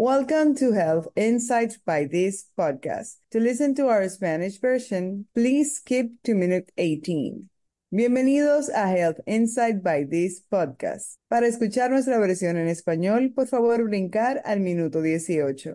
Welcome to Health Insights by this podcast. To listen to our Spanish version, please skip to minute 18. Bienvenidos a Health Insight by this podcast. Para escuchar nuestra versión en español, por favor brincar al minuto 18.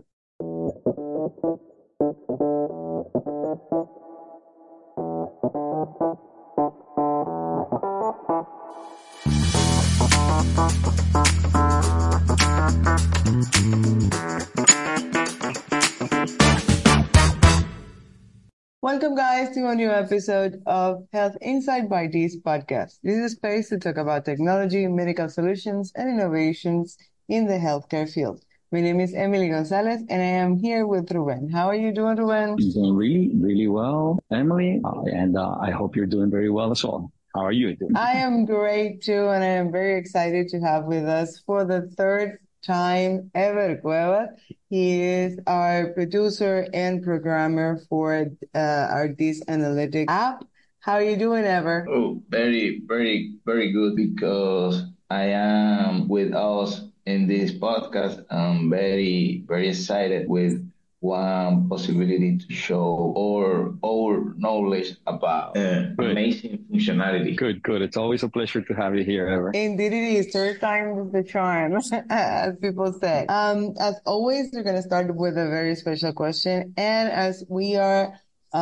Welcome, guys, to a new episode of Health Insight by this podcast. This is a space to talk about technology, medical solutions, and innovations in the healthcare field. My name is Emily Gonzalez, and I am here with Ruben. How are you doing, Ruben? I'm doing really, really well, Emily, and I hope you're doing very well as well. How are you doing? I am great, too, and I am very excited to have with us for the third time ever Cueva. He is our producer and programmer for our This Analytics app. How are you doing, Ever? Oh, very, very, very good because I am with us in this podcast. I'm very, very excited with one possibility to show our knowledge about amazing functionality. Good. It's always a pleasure to have you here, Ever. Indeed it is. Third time is the charm, as people say. As always, we're going to start with a very special question. And as we are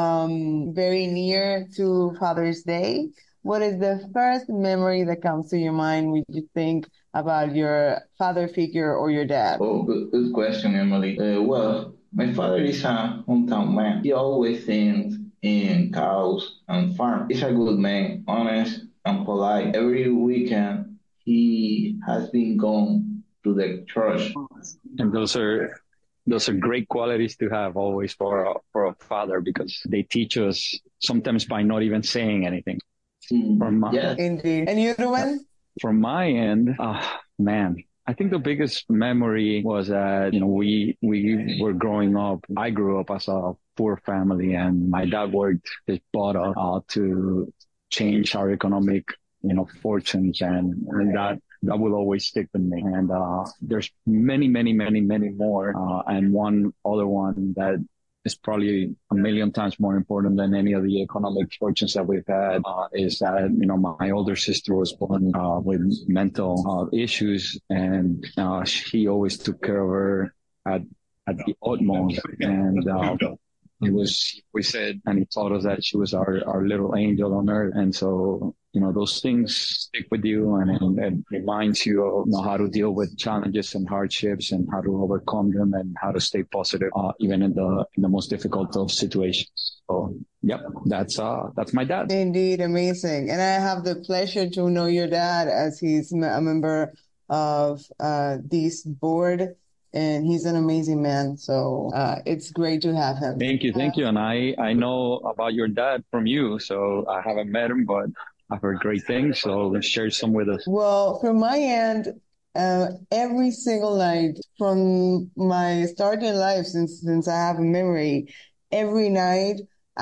very near to Father's Day, what is the first memory that comes to your mind when you think about your father figure or your dad? Oh, good question, Emily. Well, my father is a hometown man. He always thinks in cows and farm. He's a good man, honest and polite. Every weekend, he has been gone to the church. And those are great qualities to have always for a father, because they teach us sometimes by not even saying anything. Yes. Indeed. And you, Ruben? From my end, man, I think the biggest memory was that, we were growing up. I grew up as a poor family, and my dad worked his butt off to change our economic, fortunes, and that will always stick with me. And there's many, many, many, many more. And one other one that is probably a million times more important than any of the economic fortunes that we've had, is that, my older sister was born with mental issues, and she always took care of her at the utmost. And we said, and he taught us that she was our little angel on earth. And so, those things stick with you, and it reminds you of how to deal with challenges and hardships, and how to overcome them, and how to stay positive, even in the most difficult of situations. So, yep, that's my dad. Indeed, amazing. And I have the pleasure to know your dad, as he's a member of this board. And he's an amazing man. So it's great to have him. Thank you. And I know about your dad from you. So I haven't met him, but I've heard great things. So let's share some with us. Well, from my end, every single night from my start in life, since I have a memory, every night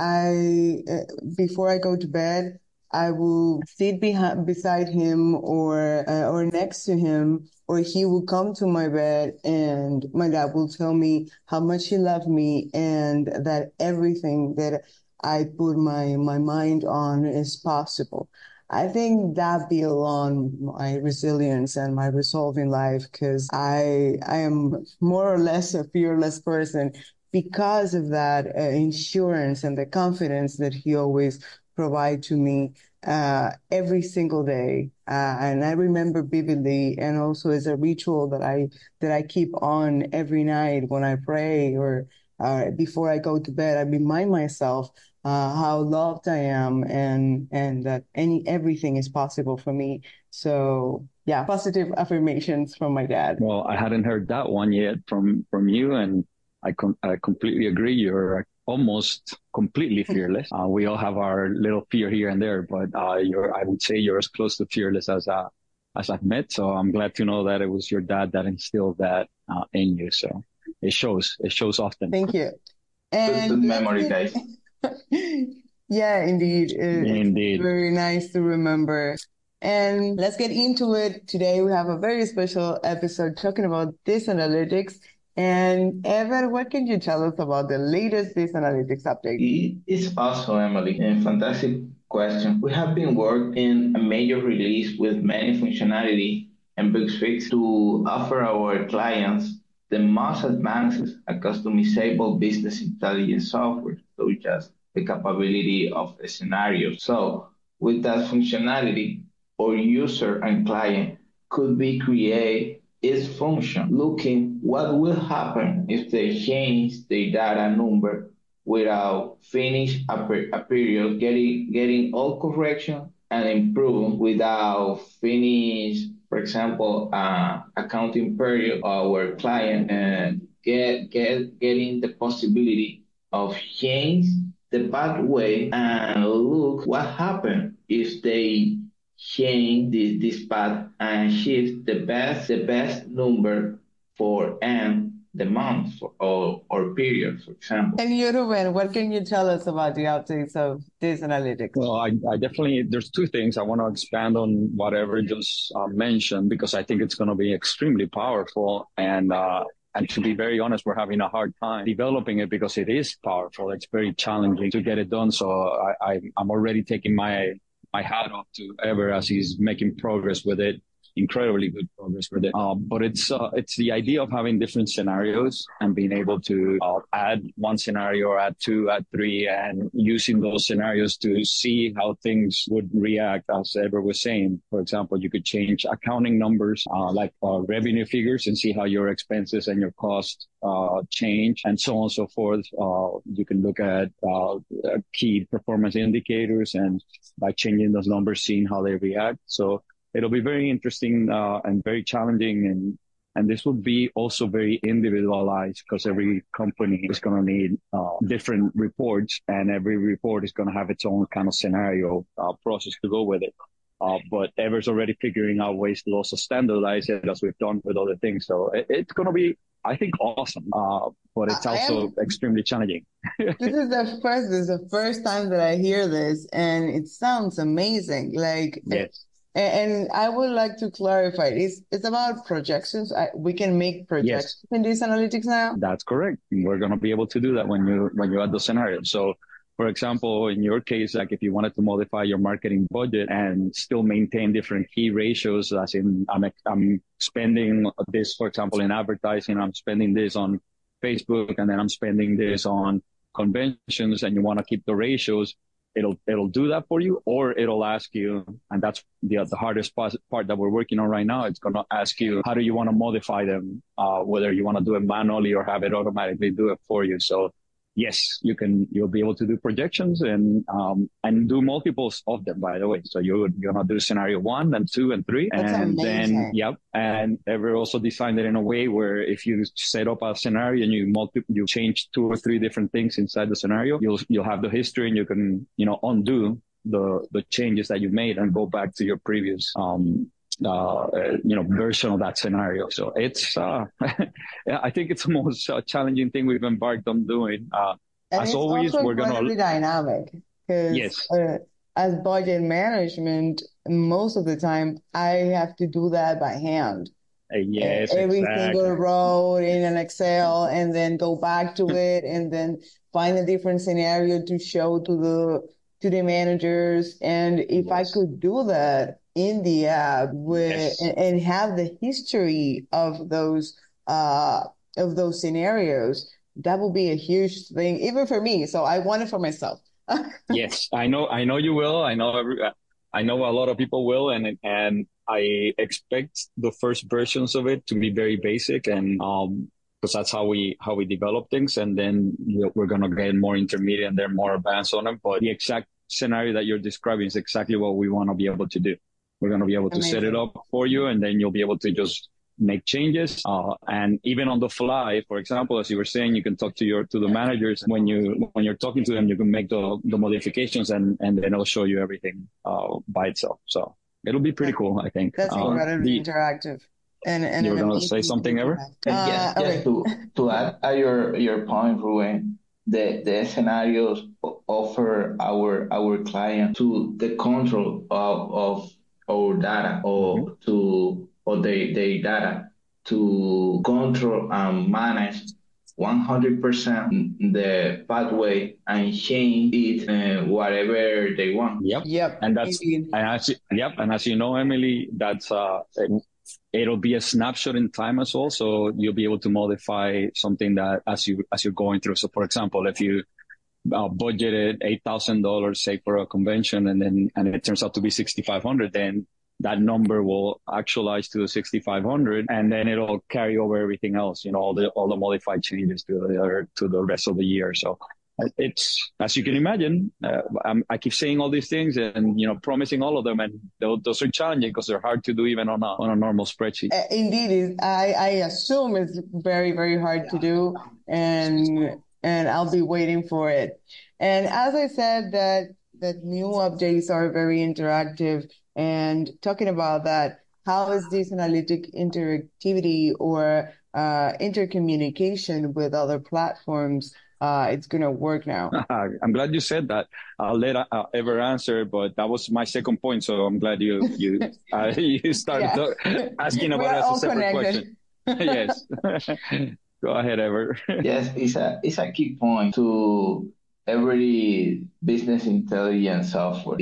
before I go to bed, I will sit beside him or next to him, or he will come to my bed, and my dad will tell me how much he loved me, and that everything that I put my mind on is possible. I think that built on my resilience and my resolve in life, because I am more or less a fearless person because of that insurance and the confidence that he always provide to me every single day. And I remember vividly, and also as a ritual that I keep on every night when I pray, or before I go to bed, I remind myself how loved I am, and that everything is possible for me. So yeah, positive affirmations from my dad. Well, I hadn't heard that one yet from you, and I completely agree. You're almost completely fearless. We all have our little fear here and there, but I would say you're as close to fearless as I've met. So I'm glad to know that it was your dad that instilled that in you. So it shows often. Thank you. And good memory, guys. Yeah, indeed. Indeed. It's very nice to remember. And let's get into it. Today we have a very special episode talking about This Analytics. And Evan, what can you tell us about the latest This Analytics update? It's awesome, Emily, and fantastic question. We have been working a major release with many functionality and bug fix to offer our clients the most advanced and customizable business intelligence software, such as the capability of scenarios. So, with that functionality, our user and client could be create its function, looking what will happen if they change the data number without finish a period, getting all correction and improve without finish, for example, accounting period, our client and getting the possibility of change the pathway and look what happened if they change this path and shift the best number for end the month or period, for example. And Ruben, what can you tell us about the updates of This Analytics? Well, I definitely, there's two things I want to expand on whatever just mentioned, because I think it's going to be extremely powerful. And to be very honest, we're having a hard time developing it because it is powerful. It's very challenging to get it done. So I'm already taking my hat off to Ever as he's making progress with it, incredibly good progress with it. But it's the idea of having different scenarios and being able to add one scenario or add two, add three, and using those scenarios to see how things would react. As Ever was saying, for example, you could change accounting numbers, like revenue figures, and see how your expenses and your costs change, and so on and so forth. You can look at key performance indicators, and by changing those numbers, seeing how they react. So it'll be very interesting and very challenging, and this will be also very individualized because every company is going to need different reports, and every report is going to have its own kind of scenario process to go with it. But Ever's already figuring out ways to also standardize it as we've done with other things. So it's going to be, I think, awesome. But it's also extremely challenging. This is the first time that I hear this, and it sounds amazing. Like, yes. And I would like to clarify, it's about projections. We can make projections in This Analytics now? That's correct. We're going to be able to do that when you add the scenarios. So, for example, in your case, like if you wanted to modify your marketing budget and still maintain different key ratios, as in I'm spending this, for example, in advertising, I'm spending this on Facebook, and then I'm spending this on conventions, and you want to keep the ratios, it'll do that for you, or it'll ask you, and that's the hardest part that we're working on right now. It's going to ask you, how do you want to modify them? Whether you want to do it manually or have it automatically do it for you. So yes, you'll be able to do projections and do multiples of them, by the way. So you're going to do scenario 1 and 2 and 3. That's and amazing. Then, yep. And Ever also designed it in a way where if you set up a scenario and you change 2 or 3 different things inside the scenario, you'll have the history, and you can, undo the changes that you made and go back to your previous, version of that scenario. So it's, I think it's the most challenging thing we've embarked on doing. And as it's always, also we're going incredibly dynamic, because yes. As budget management, most of the time I have to do that by hand. Yes, Every exactly. single row in an Excel, and then go back to it, and then find a different scenario to show to the managers. And if I could do that in the app and have the history of those scenarios, that would be a huge thing, even for me. So I want it for myself. Yes, I know you will. I know a lot of people will, and I expect the first versions of it to be very basic, and because that's how we develop things, and then we're gonna get more intermediate and then more advanced on them. But the exact scenario that you're describing is exactly what we want to be able to do. We're gonna be able to set it up for you, and then you'll be able to just make changes, and even on the fly. For example, as you were saying, you can talk to the managers when you're talking to them. You can make the modifications, and then it'll show you everything by itself. So it'll be pretty cool, I think. That's incredibly interactive. And you're gonna say something, Ever? Yes, to add your point, Ruben, the scenarios offer our client to the control of our data, or their data. to control and manage 100% the pathway and change it whatever they want. Yep. Yep, And indeed. as you know, Emily, that's it'll be a snapshot in time as well. So you'll be able to modify something that as you're going through. So for example, if you budgeted $8,000, say, for a convention, and it turns out to be 6,500, then that number will actualize to the 6,500, and then it'll carry over everything else, all the modified changes to the rest of the year. So it's, as you can imagine, I keep saying all these things and promising all of them, and those are challenging because they're hard to do even on a normal spreadsheet. Indeed, I assume it's very, very hard to do, and I'll be waiting for it. And as I said, that new updates are very interactive. And talking about that, how is this analytic interactivity or intercommunication with other platforms? It's going to work now. I'm glad you said that. I'll let Ever answer, but that was my second point. So I'm glad you started asking about it as a separate question. Yes. Go ahead, Ever. Yes, it's a key point to every business intelligence software.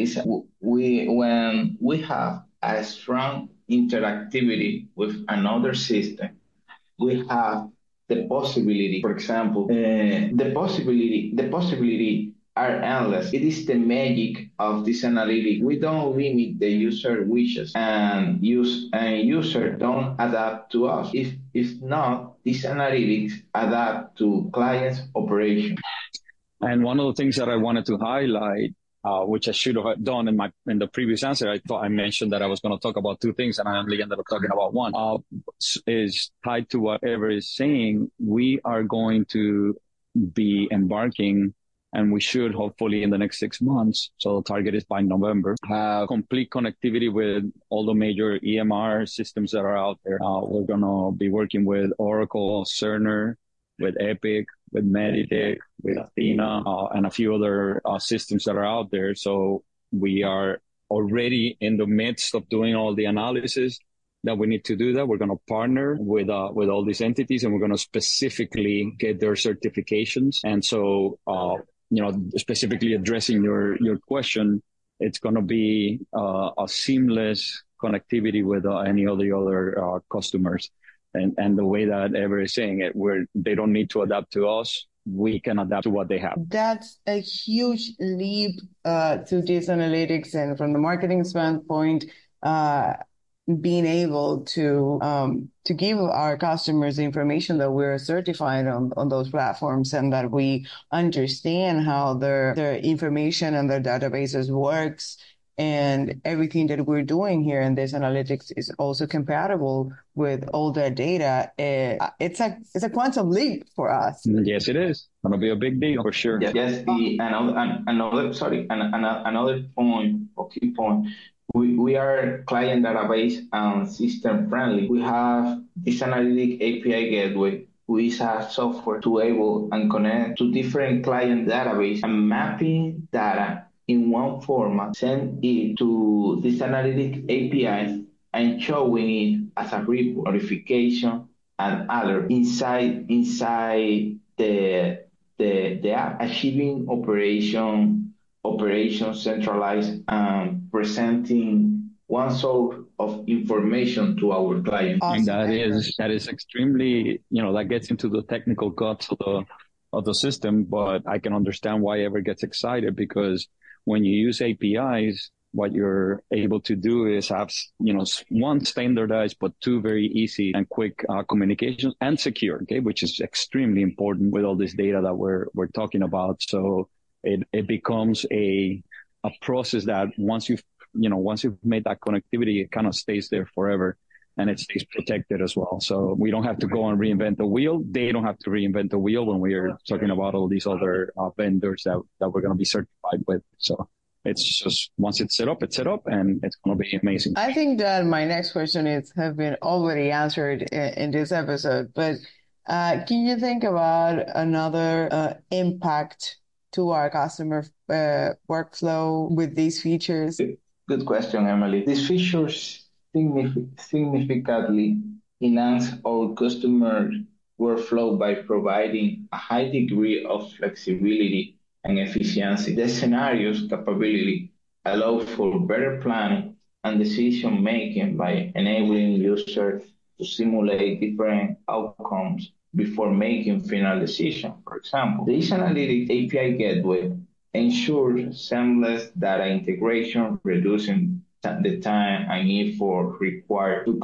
When we have a strong interactivity with another system, we have the possibility, for example, the possibility are endless. It is the magic of this analytic. We don't limit the user wishes and user don't adapt to us. If not, these analytics adapt to clients' operation. And one of the things that I wanted to highlight, which I should have done in the previous answer, I thought I mentioned that I was going to talk about two things, and I only ended up talking about one. Is tied to whatever is saying. We are going to be embarking, and we should hopefully in the next 6 months. So the target is by November. Have complete connectivity with all the major EMR systems that are out there. We're going to be working with Oracle, Cerner, with Epic, with Meditech, with Athena, and a few other systems that are out there. So we are already in the midst of doing all the analysis that we need to do that. We're going to partner with all these entities, and we're going to specifically get their certifications. And so, specifically addressing your question, it's going to be a seamless connectivity with any of the other customers. And the way that Ever is saying it, where they don't need to adapt to us, we can adapt to what they have. That's a huge leap to this analytics, and from the marketing standpoint, being able to give our customers the information that we're certified on those platforms, and that we understand how their information and their databases works. And everything that we're doing here in this analytics is also compatible with all that data. It's a quantum leap for us. Yes, it is. Going to be a big deal for sure. Yes, another point or key point. We are client database and system friendly. We have this analytic API gateway, which has software to able and connect to different client database and mapping data in one format, send it to this analytic API and showing it as a report, notification, and alert inside the app, achieving operation centralized and presenting one source of information to our clients. And that is extremely, that gets into the technical guts of the system, but I can understand why Ever gets excited, because when you use APIs, what you're able to do is have, one, standardized, but two, very easy and quick communications, and secure, okay, which is extremely important with all this data that we're talking about. So it becomes a process that once you've made that connectivity, it kind of stays there forever, and it stays protected as well. So we don't have to go and reinvent the wheel. They don't have to reinvent the wheel when we are talking about all these other vendors that we're going to be certified with. So it's just, once it's set up, and it's going to be amazing. I think that my next question have been already answered in this episode, but can you think about another impact to our customer workflow with these features? Good question, Emily. These features significantly enhance our customer workflow by providing a high degree of flexibility and efficiency. The scenarios capability allow for better planning and decision making by enabling users to simulate different outcomes before making final decision. For example, the Ease Analytics API Gateway ensures seamless data integration, reducing the time and effort required to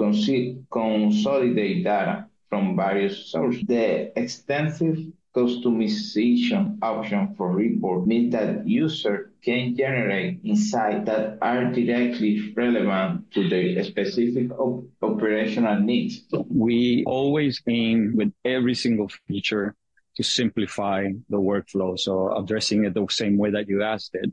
consolidate data from various sources. The extensive customization option for report means that users can generate insights that are directly relevant to their specific operational needs. We always aim with every single feature to simplify the workflow. So addressing it the same way that you asked it.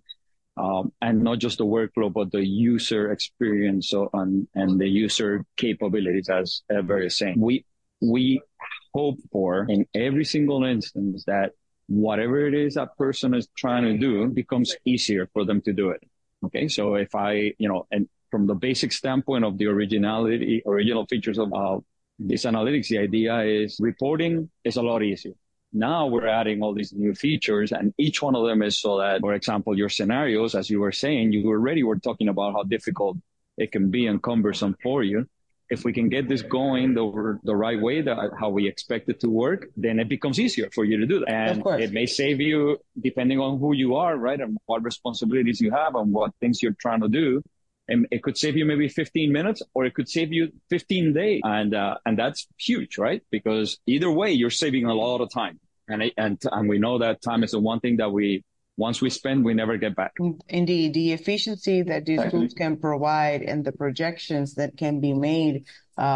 And not just the workflow, but the user experience and the user capabilities, as Ever is saying. We hope for in every single instance that whatever it is that person is trying to do becomes easier for them to do it. Okay, so if and from the basic standpoint of the original features of this analytics, the idea is reporting is a lot easier. Now we're adding all these new features, and each one of them is so that, for example, your scenarios, as you were saying, you already were talking about how difficult it can be and cumbersome for you. If we can get this going the right way, how we expect it to work, then it becomes easier for you to do that. And it may save you, depending on who you are, right, and what responsibilities you have and what things you're trying to do. And it could save you maybe 15 minutes, or it could save you 15 days. And that's huge, right? Because either way, you're saving a lot of time. And we know that time is the one thing that once we spend, we never get back. Indeed, the efficiency that these tools can provide and the projections that can be made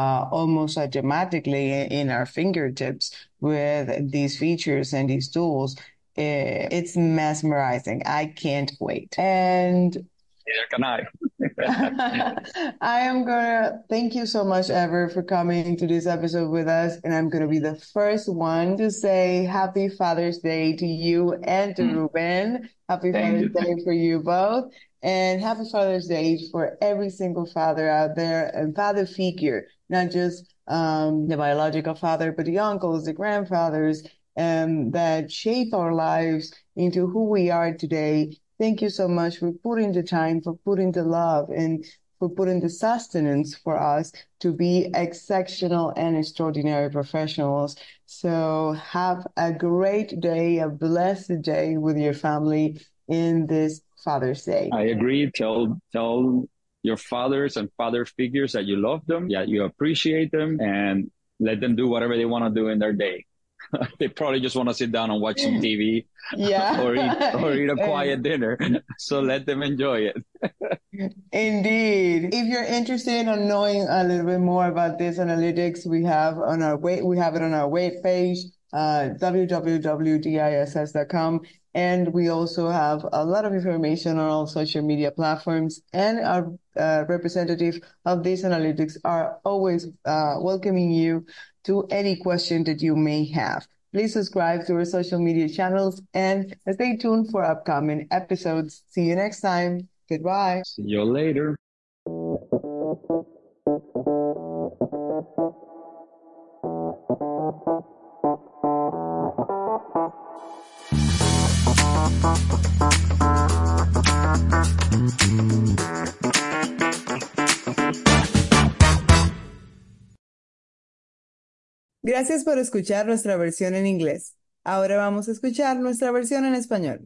almost automatically in our fingertips with these features and these tools, it's mesmerizing. I can't wait. And neither can I. I am gonna thank you so much, Ever, for coming to this episode with us. And I'm gonna be the first one to say Happy Father's Day to you and to Ruben. Happy Father's Day for you both. And Happy Father's Day for every single father out there, and father figure, not just the biological father, but the uncles, the grandfathers, that shape our lives into who we are today. Thank you so much for putting the time, for putting the love, and for putting the sustenance for us to be exceptional and extraordinary professionals. So have a great day, a blessed day with your family in this Father's Day. I agree. Tell your fathers and father figures that you love them, that you appreciate them, and let them do whatever they want to do in their day. They probably just want to sit down and watch some TV, or eat a quiet dinner. So let them enjoy it. Indeed. If you're interested in knowing a little bit more about this analytics, we have it on our web page, www.diss.com. And we also have a lot of information on all social media platforms, and our representative of these analytics are always welcoming you to any question that you may have. Please subscribe to our social media channels and stay tuned for upcoming episodes. See you next time. Goodbye. See you later. Gracias por escuchar nuestra versión en inglés. Ahora vamos a escuchar nuestra versión en español.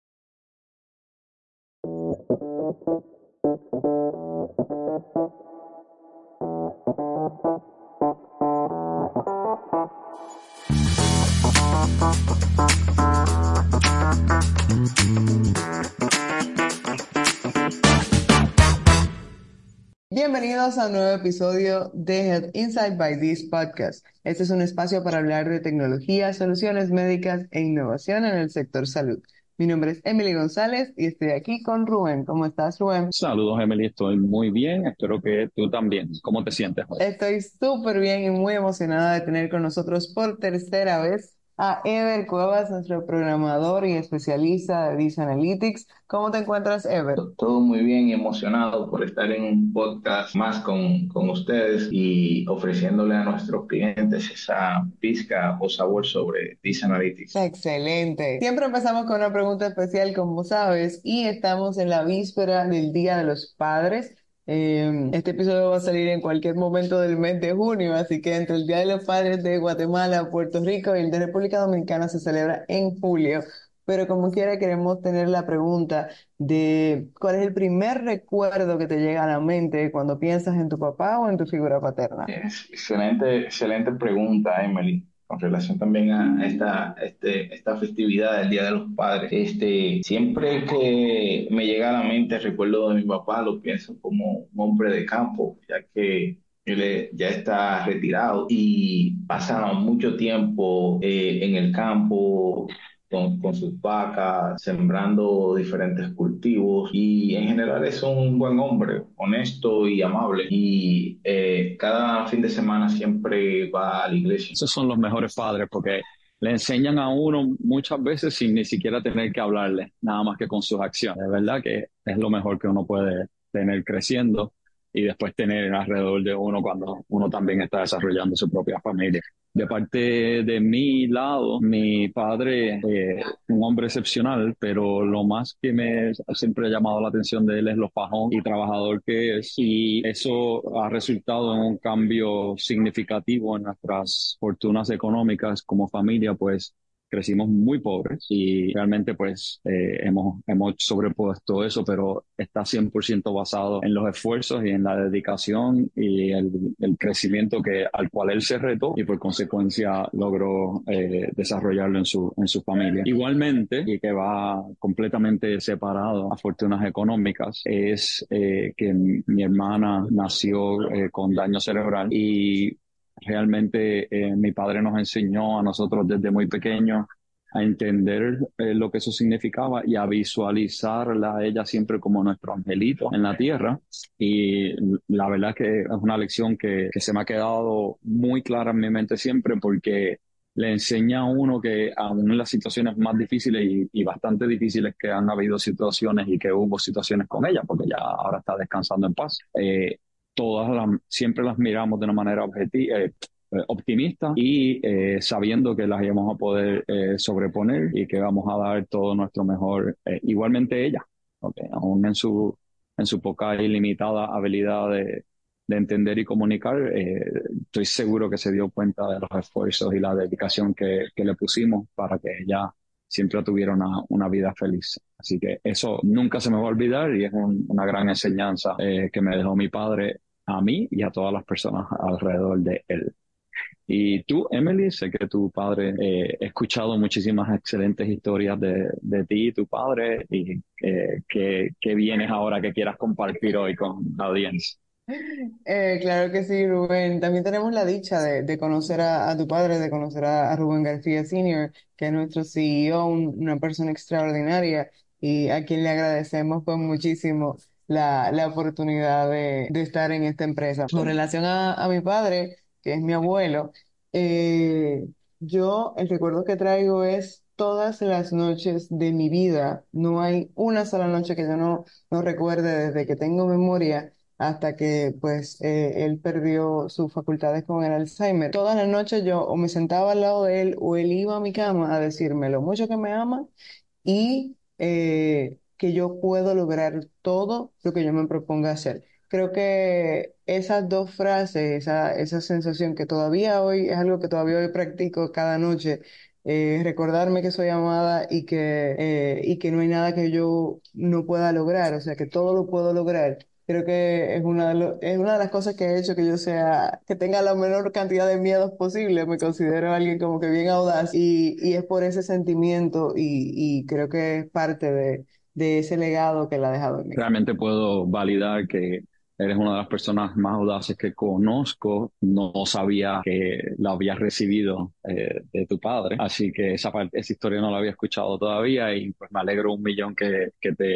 Bienvenidos a un nuevo episodio de Health Insight by This Podcast. Este es un espacio para hablar de tecnología, soluciones médicas e innovación en el sector salud. Mi nombre es Emily González y estoy aquí con Rubén. ¿Cómo estás, Rubén? Saludos, Emily. Estoy muy bien. Espero que tú también. ¿Cómo te sientes hoy? Estoy súper bien y muy emocionada de tener con nosotros por tercera vez a Ever Cuevas, nuestro programador y especialista de Dish Analytics. ¿Cómo te encuentras, Ever? Todo muy bien y emocionado por estar en un podcast más con ustedes y ofreciéndole a nuestros clientes esa pizca o sabor sobre Dish Analytics. Excelente. Siempre empezamos con una pregunta especial, como sabes, y estamos en la víspera del Día de los Padres. Este episodio va a salir en cualquier momento del mes de junio, así que entre el Día de los Padres de Guatemala, Puerto Rico y el de República Dominicana se celebra en julio. Pero como quiera, queremos tener la pregunta de ¿cuál es el primer recuerdo que te llega a la mente cuando piensas en tu papá o en tu figura paterna? Excelente pregunta, Emily. Con relación también a esta festividad del Día de los Padres. Siempre que me llega a la mente el recuerdo de mi papá, lo pienso como un hombre de campo, ya que ya está retirado y pasa mucho tiempo en el campo con sus vacas, sembrando diferentes cultivos y en general es un buen hombre, honesto y amable y cada fin de semana siempre va a la iglesia. Esos son los mejores padres porque le enseñan a uno muchas veces sin ni siquiera tener que hablarle, nada más que con sus acciones. De verdad que es lo mejor que uno puede tener creciendo y después tener alrededor de uno cuando uno también está desarrollando su propia familia. De parte de mi lado, mi padre, un hombre excepcional, pero lo más que me siempre ha llamado la atención de él es lo fajón y trabajador que es. Y eso ha resultado en un cambio significativo en nuestras fortunas económicas como familia, pues crecimos muy pobres y realmente pues hemos sobrepuesto eso, pero está 100% basado en los esfuerzos y en la dedicación y el crecimiento al cual él se retó y por consecuencia logró desarrollarlo en su familia. Igualmente, y que va completamente separado a fortunas económicas, es que mi hermana nació con daño cerebral y realmente mi padre nos enseñó a nosotros desde muy pequeños a entender lo que eso significaba y a visualizarla a ella siempre como nuestro angelito en la tierra. Y la verdad que es una lección que se me ha quedado muy clara en mi mente siempre porque le enseña a uno que aún en las situaciones más difíciles y bastante difíciles que han habido situaciones y que hubo situaciones con ella, porque ya ahora está descansando en paz, siempre las miramos de una manera optimista y sabiendo que las íbamos a poder sobreponer y que vamos a dar todo nuestro mejor, igualmente ella, ¿ok? Aún en su poca y limitada habilidad de entender y comunicar, estoy seguro que se dio cuenta de los esfuerzos y la dedicación que le pusimos para que ella siempre tuviera una vida feliz. Así que eso nunca se me va a olvidar y es una gran enseñanza que me dejó mi padre a mí y a todas las personas alrededor de él. Y tú, Emily, sé que tu padre, he escuchado muchísimas excelentes historias de ti y tu padre y que vienes ahora que quieras compartir hoy con la audiencia. Claro que sí, Rubén. También tenemos la dicha de conocer a tu padre, de conocer a Rubén García Senior, que es nuestro CEO, una persona extraordinaria y a quien le agradecemos pues muchísimo la oportunidad de estar en esta empresa. Con relación a mi padre, que es mi abuelo, eh, yo el recuerdo que traigo es todas las noches de mi vida. No hay una sola noche que yo no recuerde desde que tengo memoria hasta que pues él perdió sus facultades con el Alzheimer. Todas las noches yo o me sentaba al lado de él o él iba a mi cama a decirme lo mucho que me ama y que yo puedo lograr todo lo que yo me proponga hacer. Creo que esas dos frases, esa sensación que todavía hoy es algo que todavía hoy practico cada noche, recordarme que soy amada y que no hay nada que yo no pueda lograr, o sea, que todo lo puedo lograr. Creo que es es una de las cosas que he hecho que yo sea, que tenga la menor cantidad de miedos posible. Me considero alguien como que bien audaz y es por ese sentimiento y creo que es parte de ese legado que él ha dejado en mí. Realmente puedo validar que eres una de las personas más audaces que conozco. No sabía que la habías recibido de tu padre, así que esa historia no la había escuchado todavía y pues me alegro un millón que te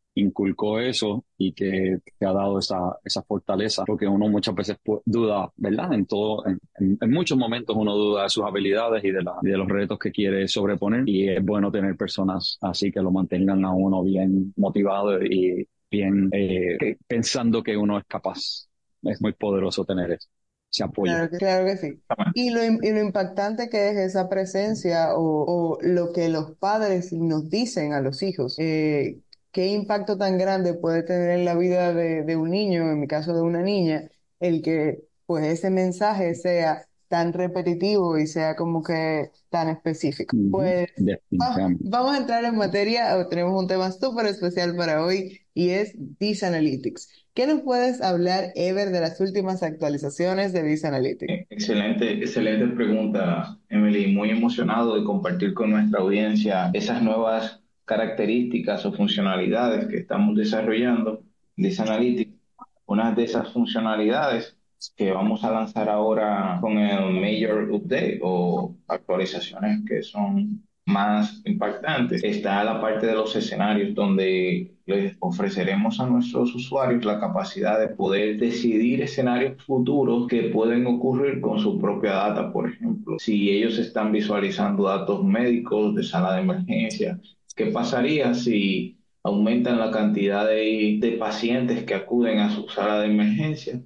inculcó eso y que te ha dado esa fortaleza, porque uno muchas veces duda, ¿verdad? En todo, en muchos momentos uno duda de sus habilidades y de los retos que quiere sobreponer, y es bueno tener personas así que lo mantengan a uno bien motivado y bien pensando que uno es capaz. Es muy poderoso tener ese apoyo. Claro que sí. Y lo impactante que es esa presencia o lo que los padres nos dicen a los hijos. Qué impacto tan grande puede tener en la vida de un niño, en mi caso de una niña, el que pues ese mensaje sea tan repetitivo y sea como que tan específico. Ujú. Pues Definitivamente. vamos a entrar en materia. Tenemos un tema súper especial para hoy y es This Analytics. ¿Qué nos puedes hablar, Ever, de las últimas actualizaciones de This Analytics? Excelente, excelente pregunta, Emily. Muy emocionado de compartir con nuestra audiencia esas nuevas características o funcionalidades que estamos desarrollando de esa analítica. Una de esas funcionalidades que vamos a lanzar ahora con el Major Update o actualizaciones que son más impactantes está la parte de los escenarios donde les ofreceremos a nuestros usuarios la capacidad de poder decidir escenarios futuros que pueden ocurrir con su propia data. Por ejemplo, si ellos están visualizando datos médicos de sala de emergencia, ¿qué pasaría si aumentan la cantidad de pacientes que acuden a su sala de emergencia,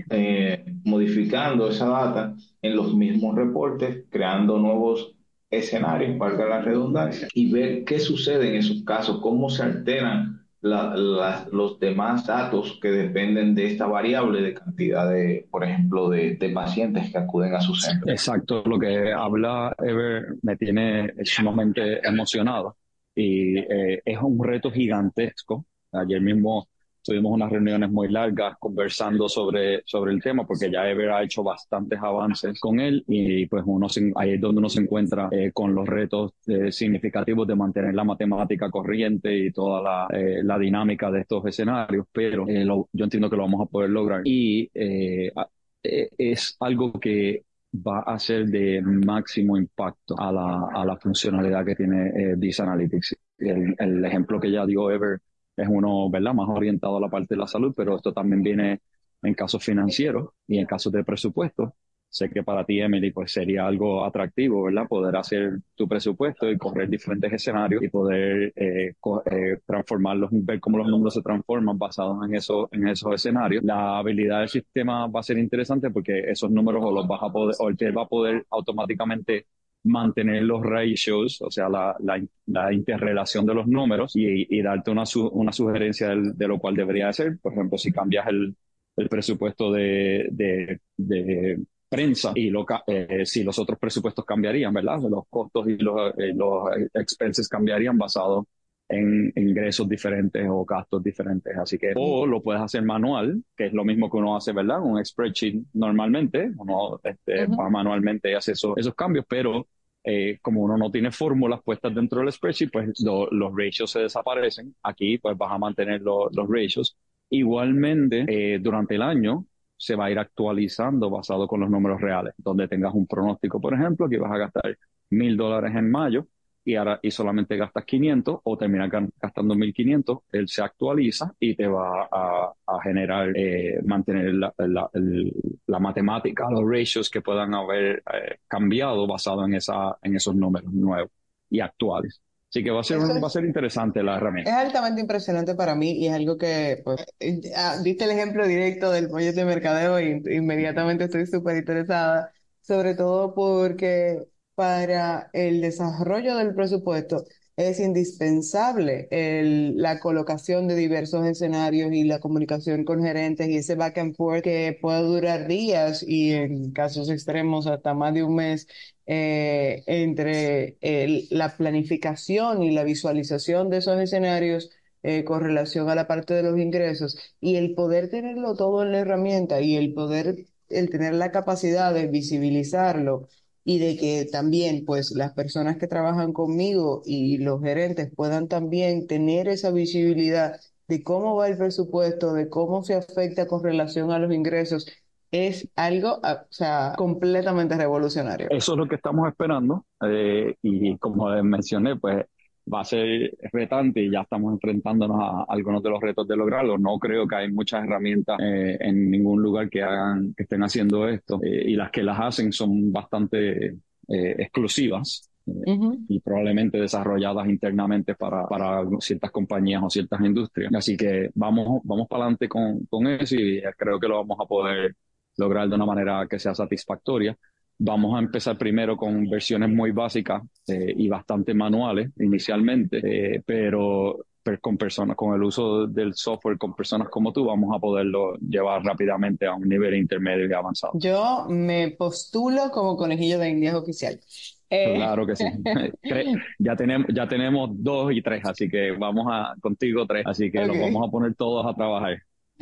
modificando esa data en los mismos reportes, creando nuevos escenarios, valga la redundancia, y ver qué sucede en esos casos, cómo se alteran los demás datos que dependen de esta variable de cantidad de, por ejemplo, de pacientes que acuden a su centro? Exacto, lo que habla Ever me tiene sumamente emocionado y es un reto gigantesco. Ayer mismo tuvimos unas reuniones muy largas conversando sobre el tema porque ya Ever ha hecho bastantes avances con él y pues ahí es donde uno se encuentra con los retos significativos de mantener la matemática corriente y toda la dinámica de estos escenarios, pero yo entiendo que lo vamos a poder lograr y es algo que va a ser de máximo impacto a la funcionalidad que tiene This Analytics. El ejemplo que ya dio Ever es uno, ¿verdad?, más orientado a la parte de la salud, pero esto también viene en casos financieros y en casos de presupuesto. Sé que para ti, Emily, pues sería algo atractivo, ¿verdad? Poder hacer tu presupuesto y correr diferentes escenarios y poder transformarlos, ver cómo los números se transforman basados en esos escenarios. La habilidad del sistema va a ser interesante porque esos números o los vas a poder, o él va a poder automáticamente mantener los ratios, o sea, la interrelación de los números y darte una sugerencia de lo cual debería ser. Por ejemplo, si cambias el presupuesto de prensa y si los otros presupuestos cambiarían, ¿verdad? Los costos y los expenses cambiarían basados en ingresos diferentes o gastos diferentes. Así que, o lo puedes hacer manual, que es lo mismo que uno hace, ¿verdad? Un spreadsheet normalmente, uno va Ujú. manualmente y hace esos cambios, pero como uno no tiene fórmulas puestas dentro del spreadsheet, pues los ratios se desaparecen. Aquí pues vas a mantener los ratios. Igualmente, durante el año se va a ir actualizando basado con los números reales, donde tengas un pronóstico, por ejemplo, que vas a gastar $1,000 en mayo y solamente gastas 500 o terminas gastando 1,500, él se actualiza y te va a generar, mantener la matemática, los ratios que puedan haber cambiado basado en esos números nuevos y actuales. Así que va a ser, Eso va a es ser interesante la Es herramienta. altamente impresionante para mí y es algo que, pues, diste el ejemplo directo del pollo de mercadeo y inmediatamente estoy súper interesada, sobre todo porque para el desarrollo del presupuesto es indispensable la colocación de diversos escenarios y la comunicación con gerentes y ese back and forth que puede durar días y en casos extremos hasta más de un mes entre la planificación y la visualización de esos escenarios con relación a la parte de los ingresos y el poder tenerlo todo en la herramienta y el tener la capacidad de visibilizarlo y de que también pues las personas que trabajan conmigo y los gerentes puedan también tener esa visibilidad de cómo va el presupuesto, de cómo se afecta con relación a los ingresos es algo, o sea, completamente revolucionario. Eso es lo que estamos esperando y como les mencioné, pues va a ser retante y ya estamos enfrentándonos a algunos de los retos de lograrlo. No creo que hay muchas herramientas en ningún lugar que estén haciendo esto, y las que las hacen son bastante exclusivas. Ujú. Y probablemente desarrolladas internamente para ciertas compañías o ciertas industrias. Así que vamos para adelante con eso y creo que lo vamos a poder lograr de una manera que sea satisfactoria. Vamos a empezar primero con versiones muy básicas y bastante manuales inicialmente, pero con personas, con el uso del software, con personas como tú, vamos a poderlo llevar rápidamente a un nivel intermedio y avanzado. Yo me postulo como conejillo de indias oficial. Eh, Claro que sí. Ya tenemos dos y tres, así que vamos contigo tres, así que los vamos ok, a poner todos a trabajar.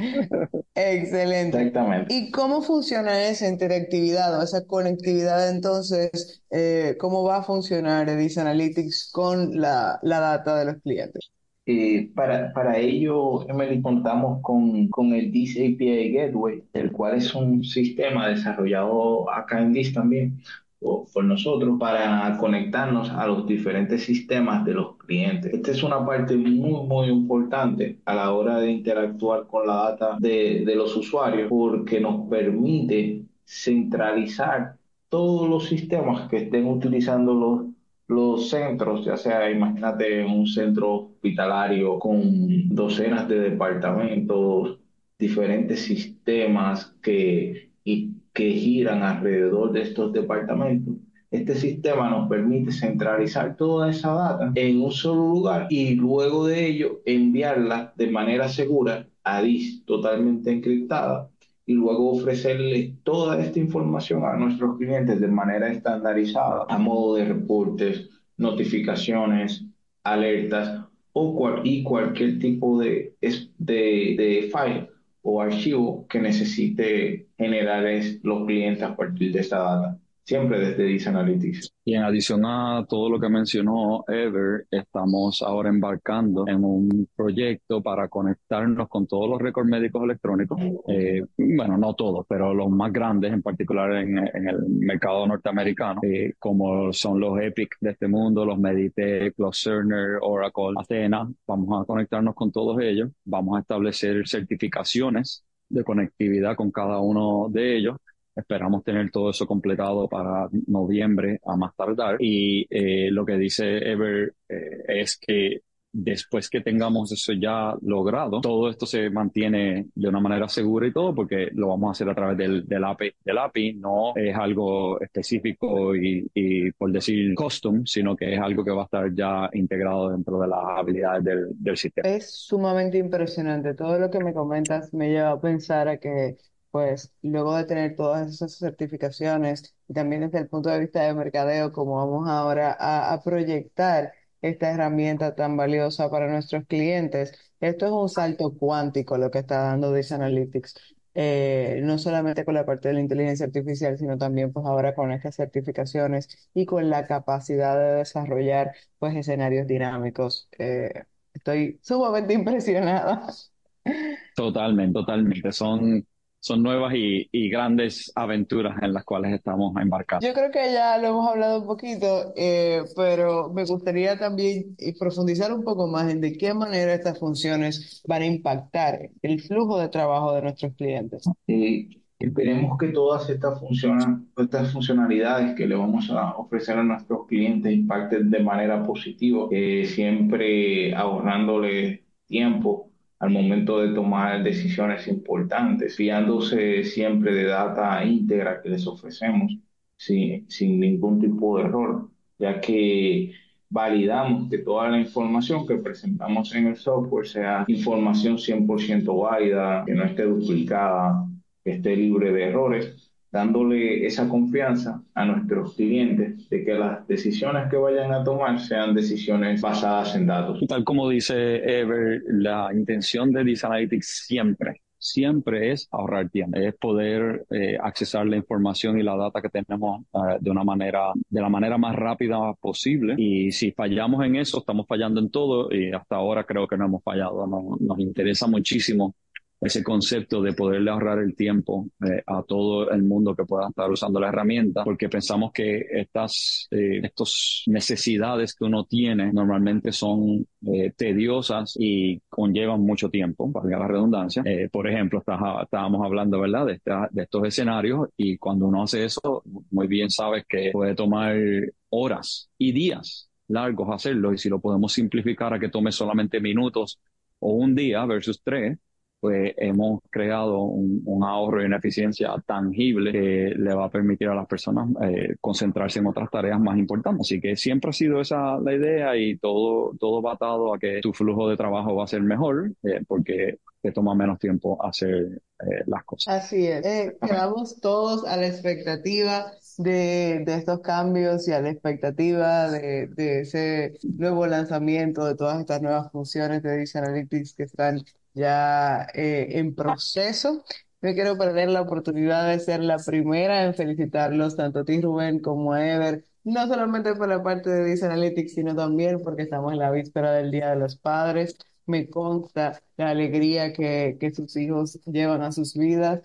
excelente. Exactamente. ¿Y cómo funciona esa interactividad o esa conectividad entonces? ¿Cómo va a funcionar Edis Analytics con la data de los clientes? Para ello, Emily, contamos con el DIS API Gateway, el cual es un sistema desarrollado acá en DIS también por nosotros para conectarnos a los diferentes sistemas de los clientes. Esta es una parte muy, muy importante a la hora de interactuar con la data de los usuarios porque nos permite centralizar todos los sistemas que estén utilizando los centros, ya sea, imagínate un centro hospitalario con docenas de departamentos, diferentes sistemas que giran alrededor de estos departamentos. Este sistema nos permite centralizar toda esa data en un solo lugar y luego de ello enviarla de manera segura a DIS totalmente encriptada y luego ofrecerle toda esta información a nuestros clientes de manera estandarizada, a modo de reportes, notificaciones, alertas y cualquier tipo de file o archivo que necesite generar los clientes a partir de esta data, siempre desde Dis Analytics. Y en adición a todo lo que mencionó Ever, estamos ahora embarcando en un proyecto para conectarnos con todos los récords médicos electrónicos. Bueno, no todos, pero los más grandes, en particular en el mercado norteamericano, como son los Epic de este mundo, los Meditech, los Cerner, Oracle, Athena. Vamos a conectarnos con todos ellos. Vamos a establecer certificaciones de conectividad con cada uno de ellos. Esperamos tener todo eso completado para noviembre a más tardar. Y lo que dice Ever es que después que tengamos eso ya logrado, todo esto se mantiene de una manera segura y todo, porque lo vamos a hacer a través del API. Del API no es algo específico y por decir custom, sino que es algo que va a estar ya integrado dentro de las habilidades del sistema. Es sumamente impresionante. Todo lo que me comentas me lleva a pensar a que, pues, luego de tener todas esas certificaciones y también desde el punto de vista de mercadeo, como vamos ahora a proyectar esta herramienta tan valiosa para nuestros clientes, esto es un salto cuántico lo que está dando Dis Analytics. No solamente con la parte de la inteligencia artificial, sino también pues ahora con estas certificaciones y con la capacidad de desarrollar pues escenarios dinámicos. Estoy sumamente impresionada. Totalmente, totalmente. Son nuevas y grandes aventuras en las cuales estamos embarcados. Yo creo que ya lo hemos hablado un poquito, pero me gustaría también profundizar un poco más en de qué manera estas funciones van a impactar el flujo de trabajo de nuestros clientes. Esperemos que estas funcionalidades que le vamos a ofrecer a nuestros clientes impacten de manera positiva, siempre ahorrándole tiempo al momento de tomar decisiones importantes, fiándose siempre de data íntegra que les ofrecemos sin ningún tipo de error, ya que validamos que toda la información que presentamos en el software sea información 100% válida, que no esté duplicada, que esté libre de errores, dándole esa confianza a nuestros clientes de que las decisiones que vayan a tomar sean decisiones basadas en datos. Y tal como dice Ever, la intención de Design Analytics siempre es ahorrar tiempo, es poder accesar la información y la data que tenemos de la manera más rápida posible. Y si fallamos en eso, estamos fallando en todo y hasta ahora creo que no hemos fallado. Nos interesa muchísimo ese concepto de poderle ahorrar el tiempo a todo el mundo que pueda estar usando la herramienta, porque pensamos que estas necesidades que uno tiene normalmente son tediosas y conllevan mucho tiempo, valga la redundancia. Por ejemplo, estábamos hablando, ¿verdad?, de estos escenarios, y cuando uno hace eso, muy bien sabes que puede tomar horas y días largos hacerlo, y si lo podemos simplificar a que tome solamente minutos o un día versus 3, pues hemos creado un ahorro y una eficiencia tangible que le va a permitir a las personas concentrarse en otras tareas más importantes. Así que siempre ha sido esa la idea, y todo va atado a que tu flujo de trabajo va a ser mejor, porque te toma menos tiempo hacer las cosas. Así es. Quedamos todos a la expectativa de estos cambios y a la expectativa de ese nuevo lanzamiento de todas estas nuevas funciones de Dish Analytics que están ya en proceso. No quiero perder la oportunidad de ser la primera en felicitarlos, tanto a ti, Rubén, como a Ever, no solamente por la parte de Dish Analytics, sino también porque estamos en la víspera del Día de los Padres. Me consta la alegría que sus hijos llevan a sus vidas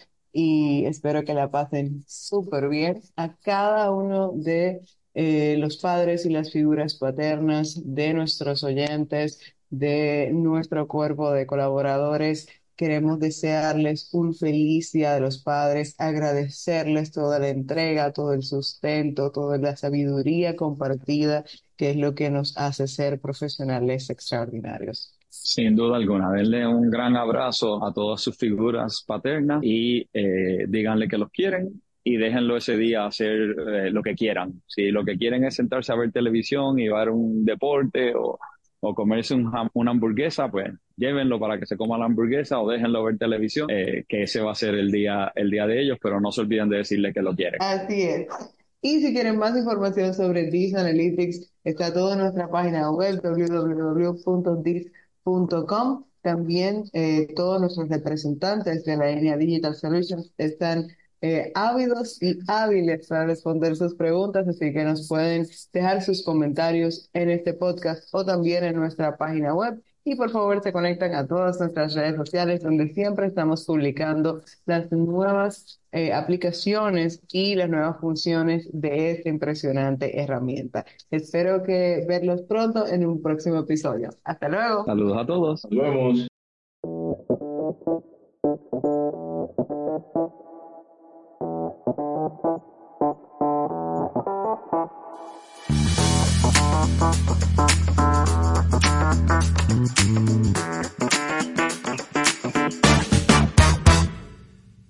y espero que la pasen súper bien. A cada uno de los padres y las figuras paternas, de nuestros oyentes, de nuestro cuerpo de colaboradores, queremos desearles un feliz Día de los Padres, agradecerles toda la entrega, todo el sustento, toda la sabiduría compartida, que es lo que nos hace ser profesionales extraordinarios. Sin duda alguna, denle un gran abrazo a todas sus figuras paternas, y díganle que los quieren, y déjenlo ese día hacer lo que quieran. Si lo que quieren es sentarse a ver televisión y ver un deporte, o comerse una hamburguesa, pues llévenlo para que se coma la hamburguesa, o déjenlo ver televisión, que ese va a ser el día de ellos, pero no se olviden de decirle que lo quieren. Así es. Y si quieren más información sobre Dish Analytics, está todo en nuestra página web www.dish.com. También todos nuestros representantes de la línea Digital Solutions están ávidos y hábiles para responder sus preguntas, así que nos pueden dejar sus comentarios en este podcast o también en nuestra página web. Y por favor se conectan a todas nuestras redes sociales, donde siempre estamos publicando las nuevas aplicaciones y las nuevas funciones de esta impresionante herramienta. Espero que verlos pronto en un próximo episodio. Hasta luego. Saludos a todos. Nos vemos.